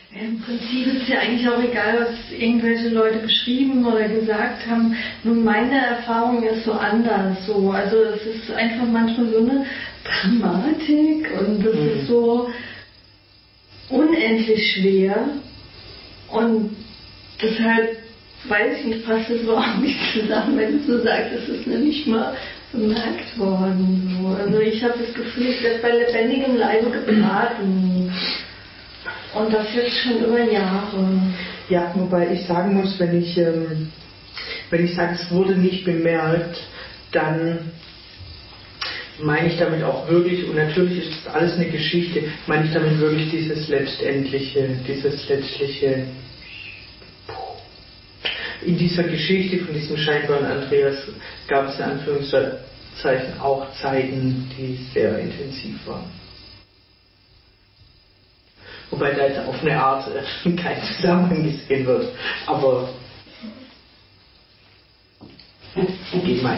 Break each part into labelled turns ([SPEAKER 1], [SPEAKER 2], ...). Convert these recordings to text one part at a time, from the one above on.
[SPEAKER 1] Im Prinzip ist ja eigentlich auch egal, was irgendwelche Leute geschrieben oder gesagt haben. Nur meine Erfahrung ist so anders. So. Also es ist einfach manchmal so eine Dramatik und das ist so unendlich schwer. Und deshalb weiß ich nicht, passt das auch nicht zusammen, wenn du so sagst, es ist mir nicht mal bemerkt worden. So. Also ich habe das Gefühl, ich werde bei lebendigem Leibe gebraten. Und das jetzt schon über Jahre.
[SPEAKER 2] Ja, wobei ich sagen muss, wenn ich sage, es wurde nicht bemerkt, dann meine ich damit auch wirklich, und natürlich ist das alles eine Geschichte, meine ich damit wirklich dieses letztliche, in dieser Geschichte von diesem scheinbaren Andreas gab es in Anführungszeichen auch Zeiten, die sehr intensiv waren. Wobei da jetzt auf eine Art kein Zusammenhang gesehen wird. Aber gemein.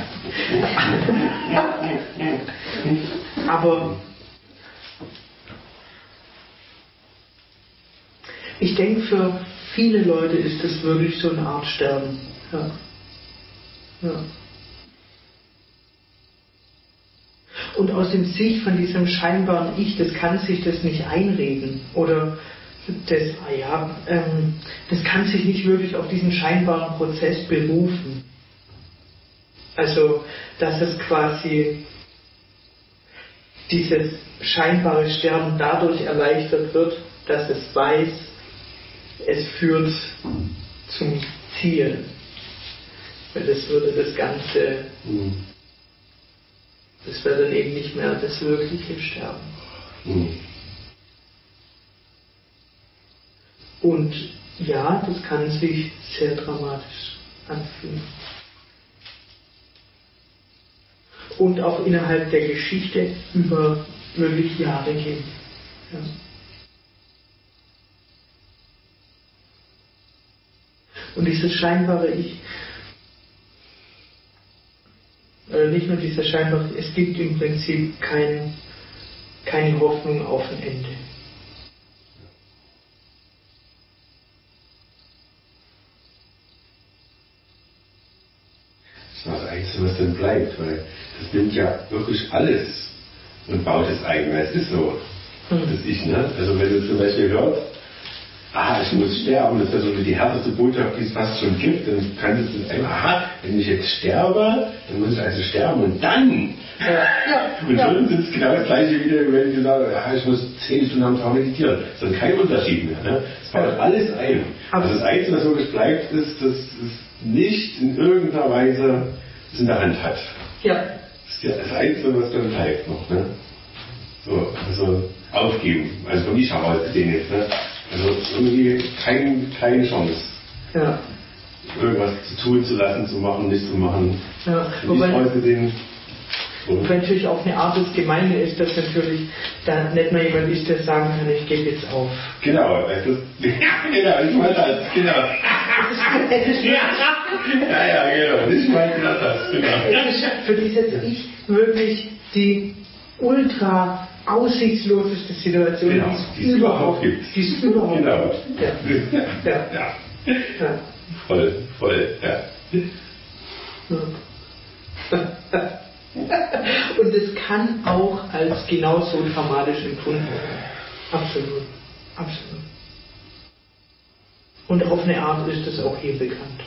[SPEAKER 2] Aber ich denke, für viele Leute ist das wirklich so eine Art Sterben. Ja. Ja. Und aus dem Sicht von diesem scheinbaren Ich, das kann sich das nicht einreden. Oder das kann sich nicht wirklich auf diesen scheinbaren Prozess berufen. Also, dass es quasi dieses scheinbare Sterben dadurch erleichtert wird, dass es weiß, es führt zum Ziel. Weil das würde das Ganze... Das wäre dann eben nicht mehr das wirkliche Sterben. Und ja, das kann sich sehr dramatisch anfühlen. Und auch innerhalb der Geschichte über wirklich Jahre hin. Ja. Und dieses scheinbare Ich, nicht nur dieser scheinbare, es gibt im Prinzip keine Hoffnung auf ein Ende.
[SPEAKER 3] Das ist das Einzige, was dann bleibt, weil das nimmt ja wirklich alles und baut es ein, weil es ist so, das Ich, ne? Also wenn du zum Beispiel hörst, ich muss sterben, das ist ja so die härteste Botschaft, die es fast schon gibt, dann kannst du einfach, wenn ich jetzt sterbe, dann muss ich also sterben und dann. Und schon ist es genau das gleiche wieder, wenn ich sage, ich muss 10 Stunden am Tag meditieren. Das ist kein Unterschied mehr. Ne? Es baut alles ein. Also das Einzige, was wirklich bleibt, ist, dass es nicht in irgendeiner Weise es in der Hand hat.
[SPEAKER 2] Ja.
[SPEAKER 3] Das ist das Einzige, was dann bleibt noch. Ne? So, also aufgeben. Also von ich heraus gesehen jetzt. Ne? Also irgendwie keine Chance.
[SPEAKER 2] Ja.
[SPEAKER 3] Irgendwas zu tun, zu lassen, zu machen, nicht zu machen.
[SPEAKER 2] Ja.
[SPEAKER 3] Wobei
[SPEAKER 2] natürlich auch eine Art des Gemeine ist, dass natürlich da nicht mehr jemand ist, der sagen kann, ich gebe jetzt auf.
[SPEAKER 3] Genau, genau, ich meine das, genau. Genau, ich meine das, genau.
[SPEAKER 2] Es ist für dieses Ich wirklich die ultra aussichtsloseste Situation,
[SPEAKER 3] genau, die es überhaupt gibt.
[SPEAKER 2] Die es überhaupt
[SPEAKER 3] genau.
[SPEAKER 2] gibt. Ja.
[SPEAKER 3] Voll, ja.
[SPEAKER 2] Und es kann auch als genauso dramatisch empfunden werden. Absolut. Und auf eine Art ist es auch hier bekannt.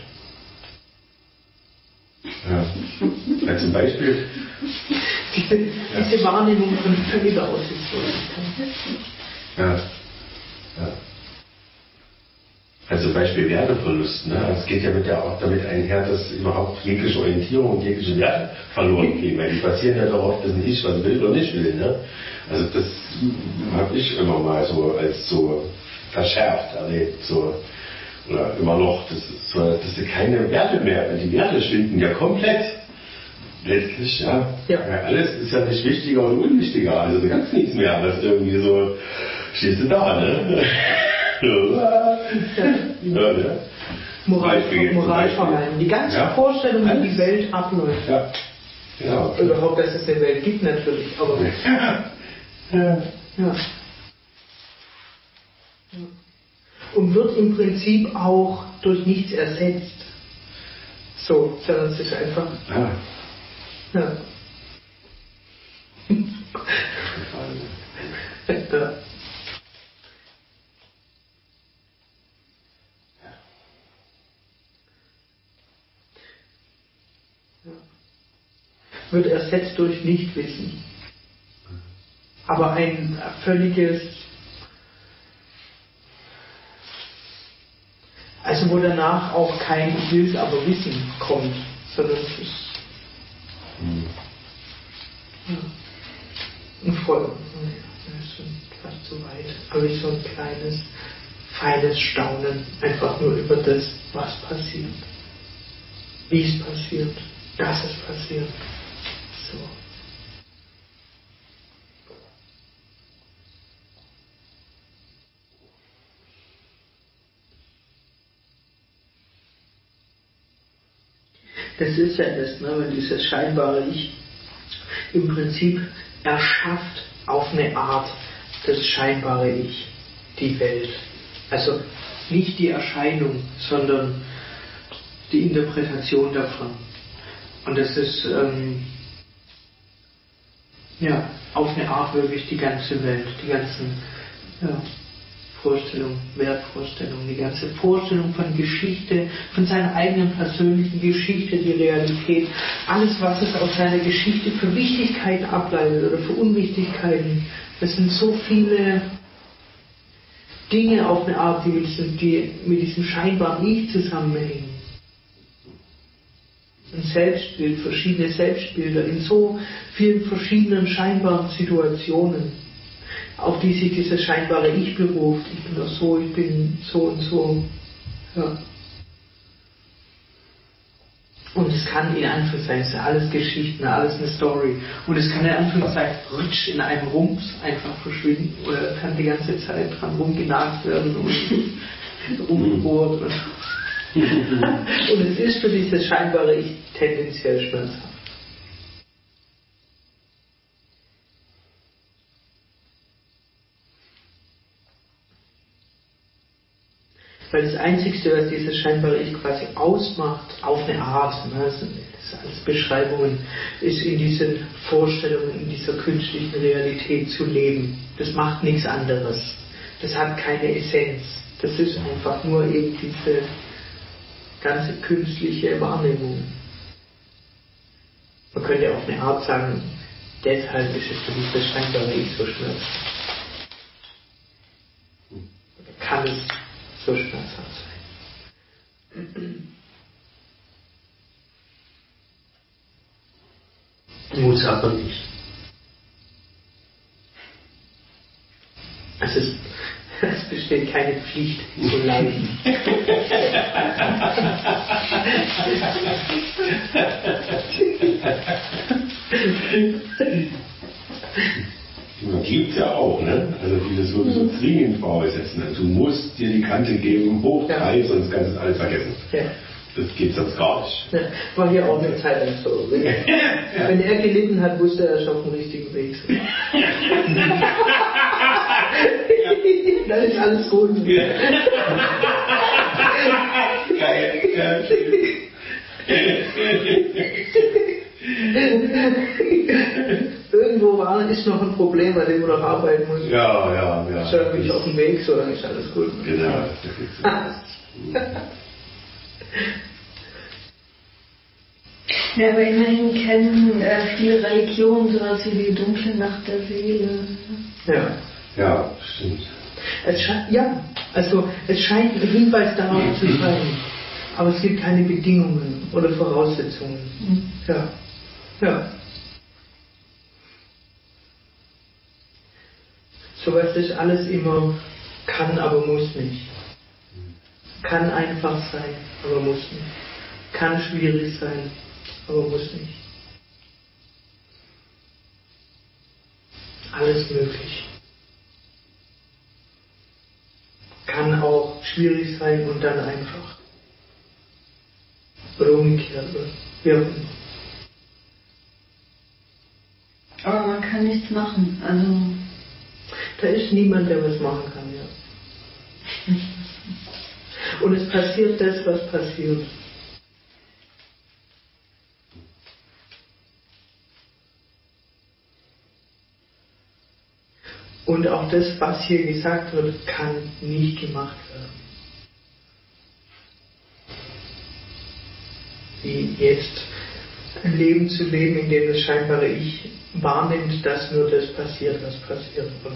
[SPEAKER 3] Ja, zum Beispiel
[SPEAKER 2] diese Wahrnehmung von völliger Aussichtslosigkeit.
[SPEAKER 3] Ja. Also zum Beispiel Werteverlust. Ne? Es geht ja auch damit einher, dass überhaupt jegliche Orientierung und jegliche Werte verloren gehen, weil die basieren ja darauf, dass ich was will oder nicht will. Ne? Also das habe ich immer mal so als so verschärft erlebt. So. Oder immer noch, dass sie keine Werte mehr, die Werte schwinden ja komplett. Letztlich, ja. Alles ist ja nicht wichtiger und unwichtiger. Also du kannst nichts mehr, was irgendwie so, stehst du da, ne?
[SPEAKER 2] Moralverhalten. Die ganze Vorstellung, wie die Welt abläuft.
[SPEAKER 3] Ja. Genau.
[SPEAKER 2] Überhaupt, dass es eine Welt gibt, natürlich. Aber und wird im Prinzip auch durch nichts ersetzt. So, sondern es ist einfach.
[SPEAKER 3] Ah.
[SPEAKER 2] Ja. Ja. Wird ersetzt durch Nichtwissen. Aber ein völliges, also wo danach auch kein Ich will es aber wissen kommt, sondern es ist ein Voll. Das ist schon fast zu weit. Aber ich so ein kleines, feines Staunen, einfach nur über das, was passiert, wie es passiert, dass es passiert. So. Das ist ja das, ne, wenn dieses scheinbare Ich im Prinzip erschafft auf eine Art das scheinbare Ich, die Welt. Also nicht die Erscheinung, sondern die Interpretation davon. Und das ist auf eine Art wirklich die ganze Welt, die ganzen Vorstellungen, Wertvorstellungen, die ganze Vorstellung von Geschichte, von seiner eigenen persönlichen Geschichte, die Realität, alles, was es aus seiner Geschichte für Wichtigkeiten ableitet oder für Unwichtigkeiten. Das sind so viele Dinge auf eine Art, die mit diesem scheinbaren Ich zusammenhängen. Ein Selbstbild, verschiedene Selbstbilder in so vielen verschiedenen scheinbaren Situationen, auf die sich dieses scheinbare Ich beruft. Ich bin doch so, ich bin so und so. Ja. Und es kann in Anführungszeichen, es ist alles Geschichten, alles eine Story. Und es kann in Anführungszeichen rutsch in einem Rums einfach verschwinden oder kann die ganze Zeit dran rumgenagt werden und rumgebohrt. Und es ist für dieses scheinbare Ich tendenziell schmerzhaft. Weil das Einzige, was dieses scheinbare Ich quasi ausmacht, auf eine Art, ne, das sind alles Beschreibungen, ist in diesen Vorstellungen, in dieser künstlichen Realität zu leben. Das macht nichts anderes. Das hat keine Essenz. Das ist einfach nur eben diese ganze künstliche Wahrnehmung. Man könnte auf eine Art sagen, deshalb ist es für dieses scheinbare Ich so schmerzhaft. Oder kann es so schmerzhaft sein.
[SPEAKER 3] Muss aber nicht.
[SPEAKER 2] Es besteht keine Pflicht zu leiden.
[SPEAKER 3] Gibt es ja auch, ne? Also die das so zwingend voraussetzen. Du musst dir die Kante geben, hoch 3, sonst kannst du es alles vergessen. Ja. Das geht sonst gar nicht.
[SPEAKER 2] Ja, war hier auch eine Zeit lang so. Wenn er gelitten hat, wusste er schon auf dem richtigen Weg. Dann ist alles gut. Geil. Irgendwo ist noch ein Problem, an dem man noch arbeiten muss.
[SPEAKER 3] Ja.
[SPEAKER 2] Schon bin ich auf dem Weg, so dann ist alles gut.
[SPEAKER 3] Genau.
[SPEAKER 1] Ja, aber immerhin kennen viele Religionen sowas wie die dunkle Nacht der Seele.
[SPEAKER 3] Ja, stimmt.
[SPEAKER 2] Es scheint ein Hinweis darauf zu sein, aber es gibt keine Bedingungen oder Voraussetzungen. Ja. Sowas ist alles immer kann, aber muss nicht. Kann einfach sein, aber muss nicht. Kann schwierig sein, aber muss nicht. Alles möglich. Kann auch schwierig sein und dann einfach. Oder umgekehrt, wie auch immer.
[SPEAKER 1] Aber man kann nichts machen, also.
[SPEAKER 2] Da ist niemand, der was machen kann, ja. Und es passiert das, was passiert. Und auch das, was hier gesagt wird, kann nicht gemacht werden. Wie jetzt ein Leben zu leben, in dem das scheinbare Ich wahrnimmt, dass nur das passiert, was passiert oder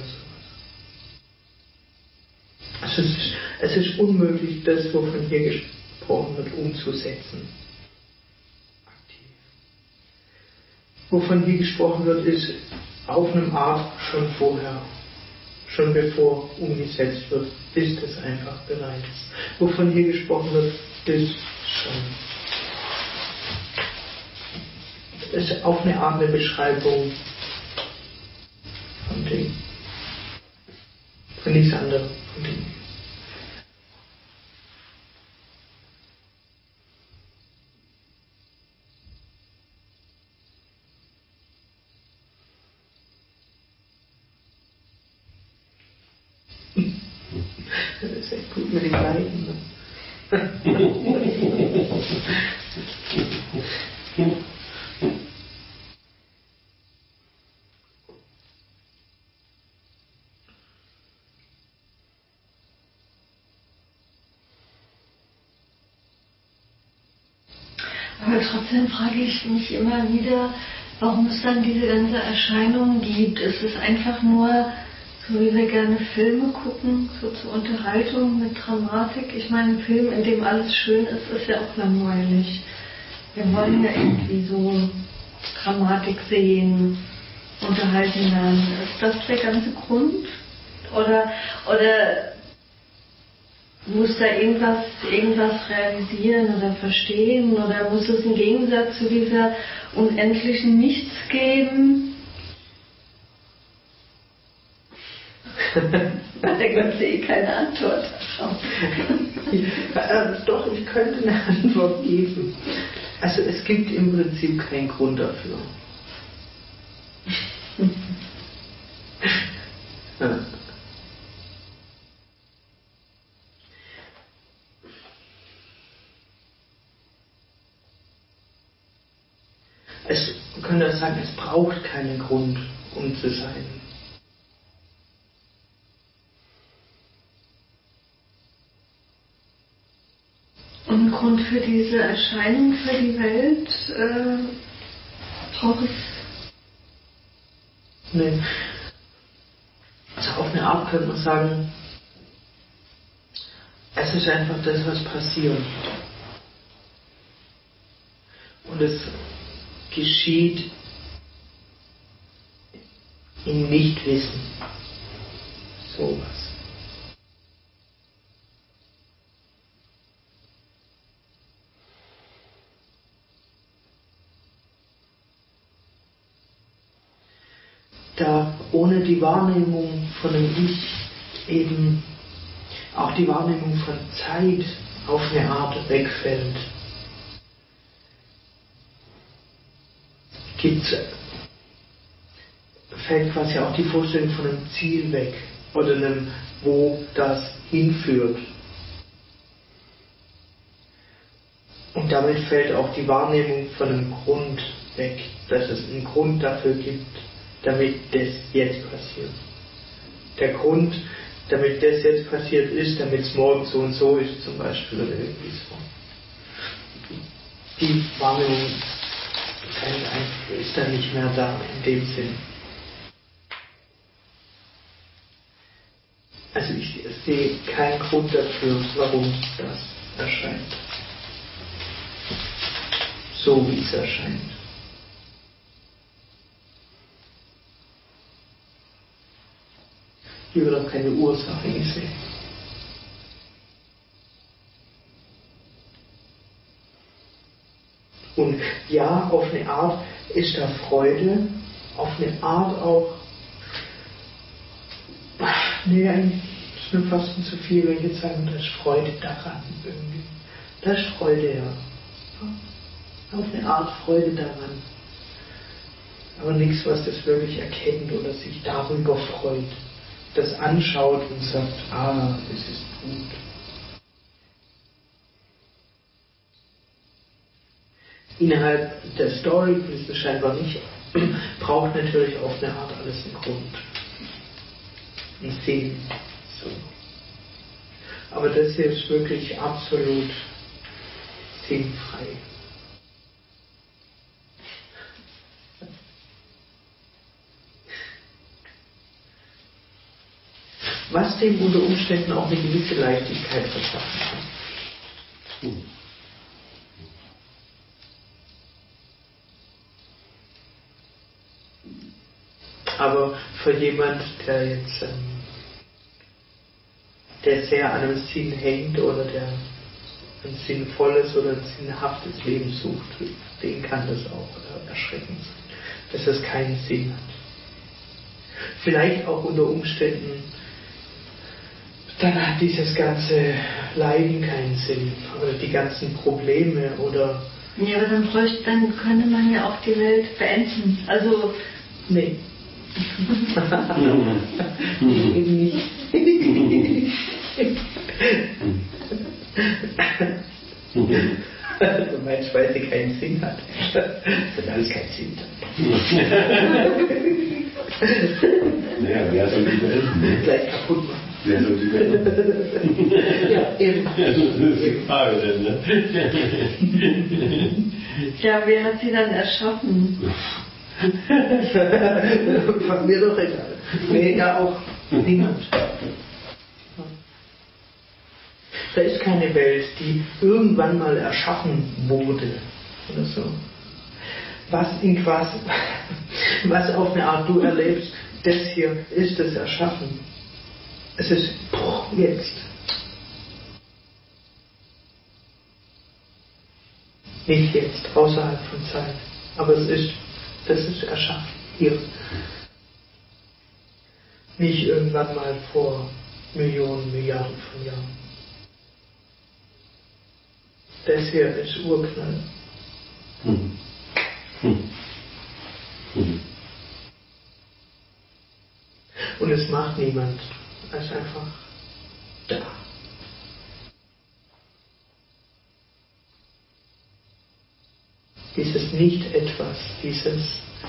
[SPEAKER 2] sowas. Also es ist unmöglich, das, wovon hier gesprochen wird, umzusetzen. Aktiv. Wovon hier gesprochen wird, ist auf einem Art schon vorher. Schon bevor umgesetzt wird, ist es einfach bereits. Wovon hier gesprochen wird, ist schon. Es ist auf eine Art eine Beschreibung von dem. Von nichts anderem. Von dem. Das ist echt gut mit den Leiden. Ne?
[SPEAKER 1] Aber trotzdem frage ich mich immer wieder, warum es dann diese ganze Erscheinung gibt. Ist es einfach nur, so wie wir gerne Filme gucken, so zur Unterhaltung mit Dramatik? Ich meine, ein Film, in dem alles schön ist, ist ja auch langweilig. Wir wollen ja irgendwie so Dramatik sehen, unterhalten werden. Ist das der ganze Grund? Oder muss da irgendwas realisieren oder verstehen? Oder muss es einen Gegensatz zu dieser unendlichen Nichts geben? Da gibt es keine Antwort.
[SPEAKER 2] Doch, ich könnte eine Antwort geben. Also es gibt im Prinzip keinen Grund dafür. Man könnte sagen, es braucht keinen Grund, um zu sein.
[SPEAKER 1] Und einen Grund für diese Erscheinung, für die Welt braucht es?
[SPEAKER 2] Nee. Also auf eine Art könnte man sagen, es ist einfach das, was passiert. Und es geschieht im Nichtwissen. Sowas. Da ohne die Wahrnehmung von dem Ich eben auch die Wahrnehmung von Zeit auf eine Art wegfällt, fällt quasi auch die Vorstellung von einem Ziel weg oder einem, wo das hinführt. Und damit fällt auch die Wahrnehmung von einem Grund weg, dass es einen Grund dafür gibt, damit das jetzt passiert. Der Grund, damit das jetzt passiert ist, damit es morgen so und so ist zum Beispiel oder irgendwie so. Die Wahrnehmung ist dann nicht mehr da in dem Sinn. Also ich sehe keinen Grund dafür, warum das erscheint. So wie es erscheint. Hier wird auch keine Ursache gesehen. Und ja, auf eine Art ist da Freude, auf eine Art auch, nee, eigentlich ist mir fast zu viel, wenn ich jetzt sagen, da ist Freude daran irgendwie. Da ist Freude, ja. Auf eine Art Freude daran. Aber nichts, was das wirklich erkennt oder sich darüber freut. Das anschaut und sagt, das ist gut. innerhalb der Story ist es scheinbar nicht, braucht natürlich auf eine Art alles einen Grund. Einen Sinn. So. Aber das hier ist wirklich absolut sinnfrei. Was dem unter Umständen auch eine gewisse Leichtigkeit verschaffen kann. Aber für jemand, der jetzt der sehr an einem Sinn hängt oder der ein sinnvolles oder ein sinnhaftes Leben sucht, den kann das auch erschreckend sein, dass es keinen Sinn hat. Vielleicht auch unter Umständen, dann hat dieses ganze Leiden keinen Sinn oder die ganzen Probleme oder...
[SPEAKER 1] Ja, aber dann könnte man ja auch die Welt beenden. Also...
[SPEAKER 2] Nee. Eben nicht. Du meinst, weil sie keinen Sinn hat. Das hat alles keinen Sinn.
[SPEAKER 3] Naja, wer soll die beenden? Ne?
[SPEAKER 2] Gleich kaputt machen.
[SPEAKER 3] Wer soll die beenden?
[SPEAKER 2] Ja, eben.
[SPEAKER 3] Das ist die Frage denn, ne?
[SPEAKER 1] Ja, wer hat sie dann erschaffen?
[SPEAKER 2] Von mir doch egal. Nee, ja auch niemand. Da ist keine Welt, die irgendwann mal erschaffen wurde. Oder so. Was auf eine Art du erlebst, das hier ist das Erschaffen. Es ist jetzt. Nicht jetzt, außerhalb von Zeit. Aber das ist erschaffen. Hier. Nicht irgendwann mal vor Millionen, Milliarden von Jahren. Das hier ist Urknall. Und es macht niemand. Es ist einfach da. Dieses Nicht-Etwas, dieses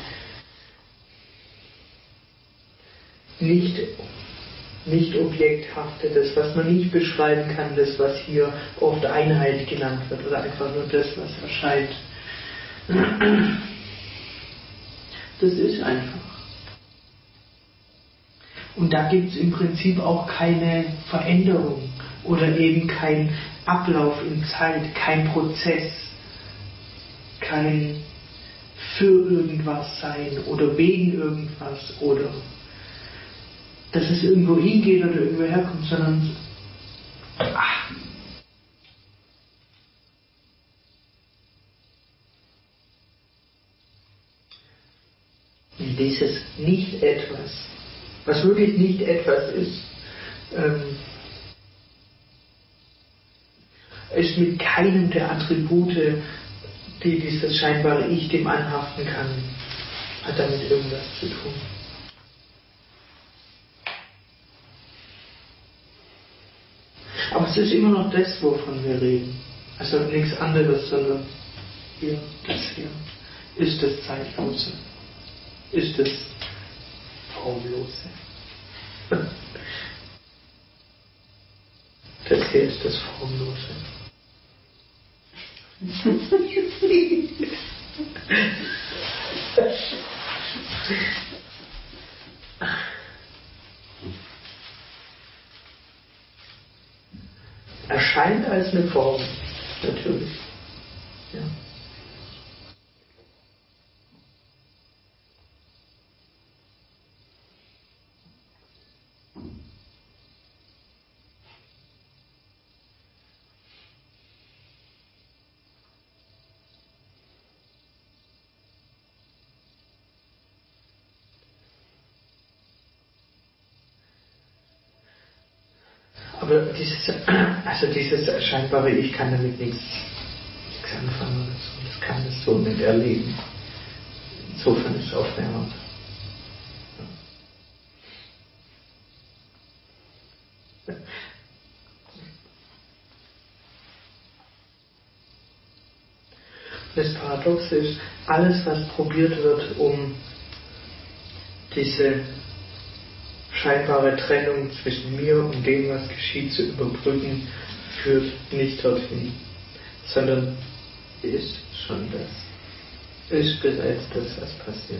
[SPEAKER 2] nicht Objekthafte, das, was man nicht beschreiben kann, das, was hier oft Einheit genannt wird, oder einfach nur das, was erscheint. Das ist einfach. Und da gibt es im Prinzip auch keine Veränderung oder eben kein Ablauf in Zeit, kein Prozess, kein für irgendwas sein oder wegen irgendwas oder dass es irgendwo hingeht oder irgendwo herkommt, sondern dieses Nicht-Etwas, was wirklich nicht etwas ist, ist mit keinem der Attribute, die dieses scheinbare Ich dem anhaften kann, hat damit irgendwas zu tun. Aber es ist immer noch das, wovon wir reden. Also nichts anderes, sondern hier, das hier, ist das Zeitlose, ist das Formlose. Das hier ist das Formlose. Erscheint als eine Form, natürlich. Ja. Aber dieses scheinbare Ich kann damit nichts anfangen. Das kann es so nicht erleben. Insofern ist es auf der Art. Das Paradoxe ist, alles, was probiert wird, um diese scheinbare Trennung zwischen mir und dem, was geschieht, zu überbrücken, führt nicht dorthin, sondern ist schon das. Ist bereits das, was passiert.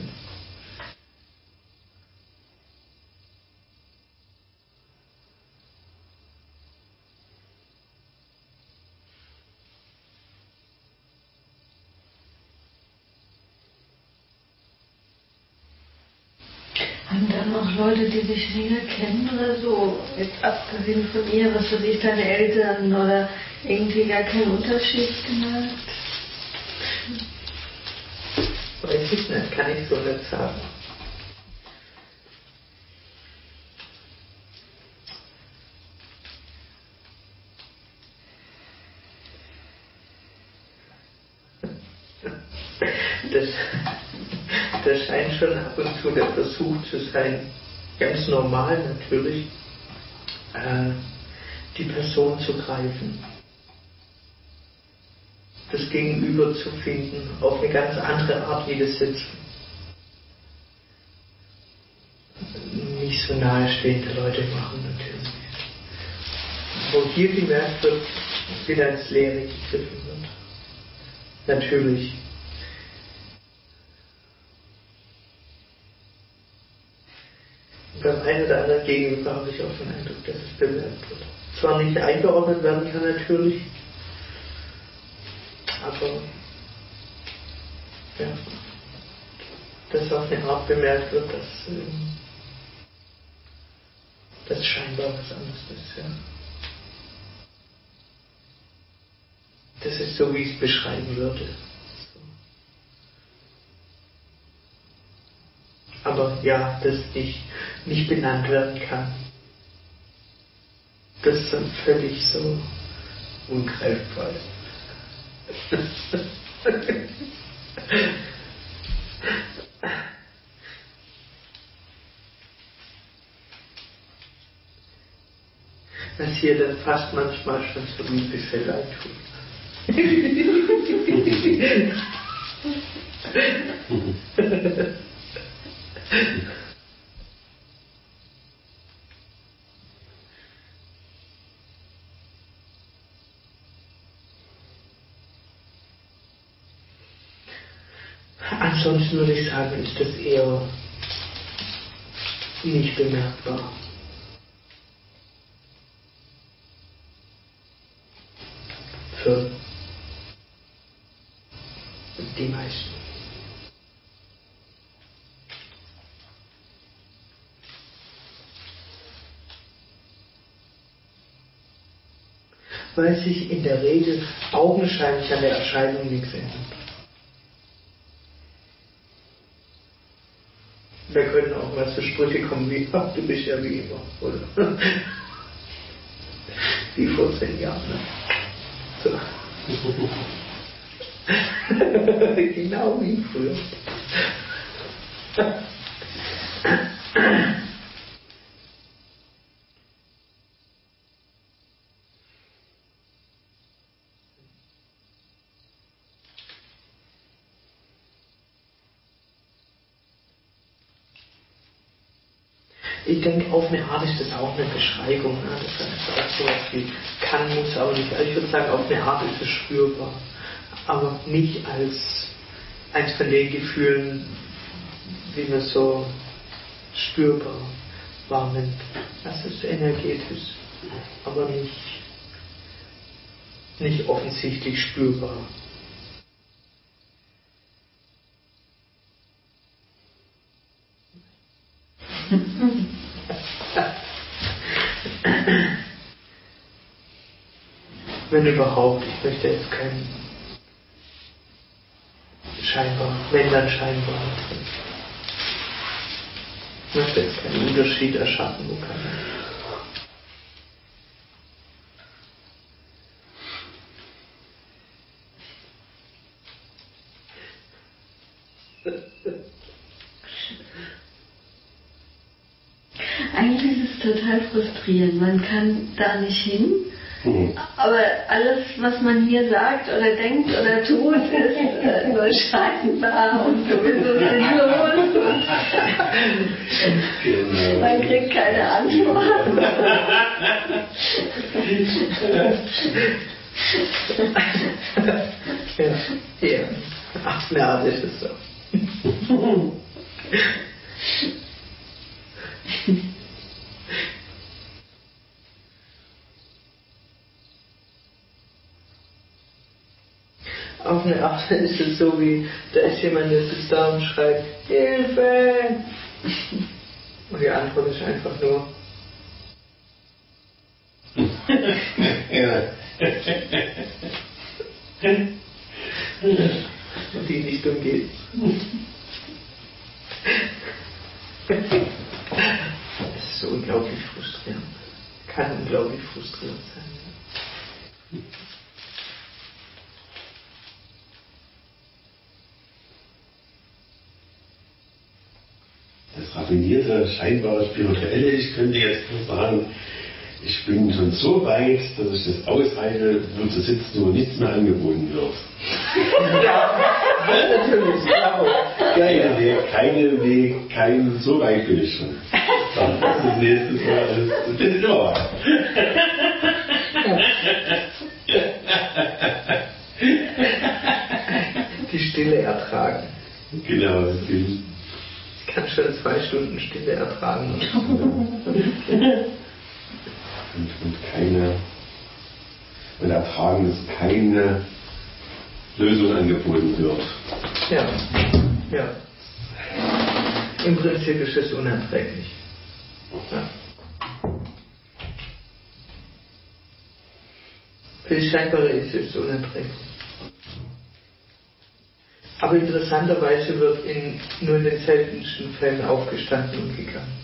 [SPEAKER 1] Haben da noch Leute, die sich näher kennen oder so, jetzt abgesehen von ihr, was weiß ich, deine Eltern oder irgendwie gar keinen Unterschied gemerkt?
[SPEAKER 2] Weiß ich nicht, kann ich so nicht sagen. Das scheint schon ab und zu der Versuch zu sein, ganz normal natürlich, die Person zu greifen, das Gegenüber zu finden, auf eine ganz andere Art, wie das jetzt nicht so nahestehende Leute machen natürlich. Wo hier gemerkt wird, wieder ins Leere gegriffen wird. Natürlich. Beim einen oder anderen Gegenüber habe ich auch den Eindruck, dass es bemerkt wird. Zwar nicht eingeordnet werden kann natürlich, aber ja, dass auf eine Art bemerkt wird, dass scheinbar was anderes ist. Ja. Das ist so, wie ich es beschreiben würde. Aber ja, das nicht benannt werden kann. Das ist dann völlig so ungreifbar. Was hier dann fast manchmal schon so wie Befehl eintut. Ansonsten würde ich sagen, ist das eher nicht bemerkbar. Für die meisten. Weil sich in der Regel augenscheinlich an der Erscheinung nichts ändert. Da können auch mal so Sprüche kommen wie, ach, du bist ja wie immer, oder? Wie vor 10 Jahren, ne? So. Genau wie früher. Ich denke, auf eine Art ist das auch eine Beschreibung. Ne? Das heißt auch so was wie kann, muss, aber nicht. Also ich würde sagen, auf eine Art ist es spürbar. Aber nicht als eins von den Gefühlen, wie man so spürbar wahrnimmt. Das ist energetisch, aber nicht offensichtlich spürbar. Wenn überhaupt, ich möchte jetzt keinen scheinbar, wenn dann scheinbar. Ich möchte jetzt keinen Unterschied erschaffen, wo kann
[SPEAKER 1] Eigentlich ist es total frustrierend. Man kann da nicht hin Aber alles, was man hier sagt oder denkt oder tut, ist nur scheinbar und sowieso sinnlos.
[SPEAKER 3] Genau.
[SPEAKER 1] Man kriegt keine Antworten.
[SPEAKER 2] Ja. Ach, na, das ist so. Auf eine Art ist es so wie, da ist jemand, der sitzt da und schreit, Hilfe! Und die Antwort ist einfach nur,
[SPEAKER 3] Ja.
[SPEAKER 2] und die nicht umgeht. Das ist so unglaublich frustrierend. Kann unglaublich frustrierend sein.
[SPEAKER 3] Das raffinierte, scheinbare Spirituelle, ich könnte jetzt nur sagen, ich bin schon so weit, dass ich das aushalte, nur zu sitzen, wo nichts mehr angeboten wird.
[SPEAKER 2] Ja, natürlich, klar. Ja.
[SPEAKER 3] Keinen Weg, so weit bin ich schon. Das nächste Mal, das ist immer wahr.
[SPEAKER 2] Die Stille ertragen.
[SPEAKER 3] Genau, das gilt.
[SPEAKER 2] Ich kann schon 2 Stunden Stille ertragen.
[SPEAKER 3] Und ertragen, dass keine Lösung angeboten wird.
[SPEAKER 2] Ja, ja. Im Prinzip ist es unerträglich. Ja. Für das Scheinbare ist es unerträglich. Aber interessanterweise wird nur in den seltensten Fällen aufgestanden und gegangen.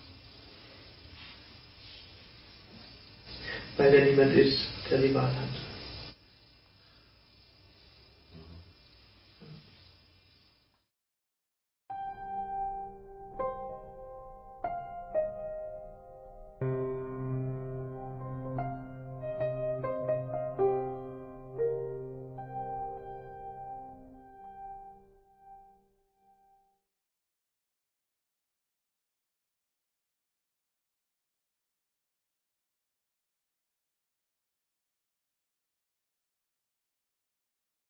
[SPEAKER 2] Weil da niemand ist, der die Wahl hat.